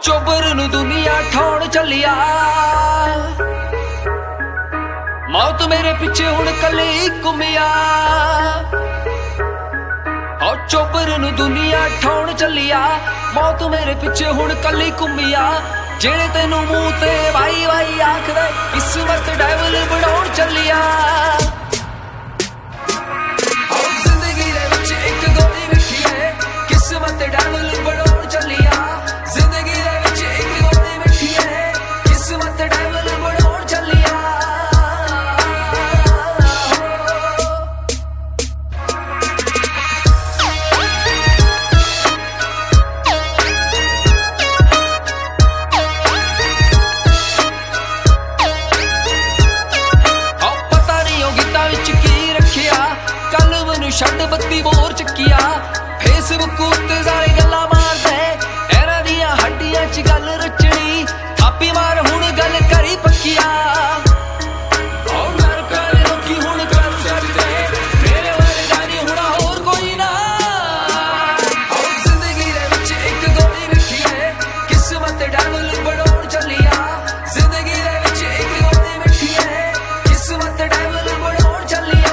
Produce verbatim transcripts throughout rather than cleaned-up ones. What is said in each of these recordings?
चोबर नू दुनिया ठाउण चलिया, मौत मेरे पिछे हुण कल्ले घुमिया। ओ चोबर नू दुनिया ठाउण चलिया, मौत मेरे पिछे हुण कल्ले घुमिया। जेड़े तेनू मूंह ते वाई वाई आखदे किस्मत डेविल बनाउण चलिया। छड्ड बत्ती बोर चकिया, फेसबुक उत्ते सारे गल्लां मारदे, इहनां दियां हड्डियां च गल रचनी, थापी मार हुण गल करी पक्किया। ओ नर कर लोकी हुण कर सकदे, मेरे वर्गा नी हुण होर कोई ना। ओ जिंदगी दे विच इक गोली रखी है, किस्मत डेविल बनाउण चलिया। जिंदगी दे विच इक गोली रखी है, किस्मत डेविल बनाउण चलिया।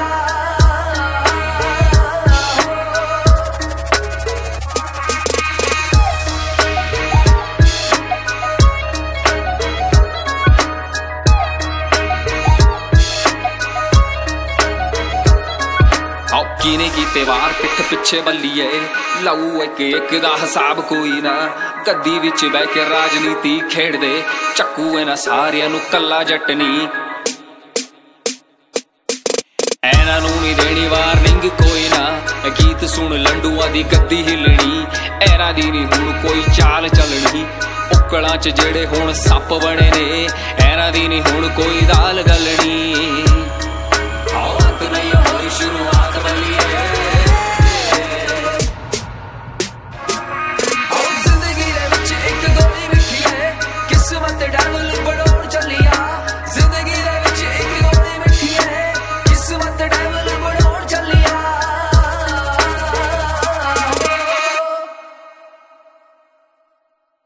किने कीते वार पिठ पिछे बल्लीए, लऊ एक एक दा हिसाब कोई ना। गद्दी विच बह के राजनीति खेड़दे, चक्कू इन्हां सारियां नू कल्ला जट नी। ऐना नू नी देनी वार्निंग कोई ना, गीत सुन लंडुआ दी गद्दी हिलनी। ऐना दी नी हुण कोई चाल चलनी, उकड़ां च जेड़े हुण सप बने ने, ऐना दी नी हुण कोई दाल गलनी। औत नहीं होई शुरुआत बल्ली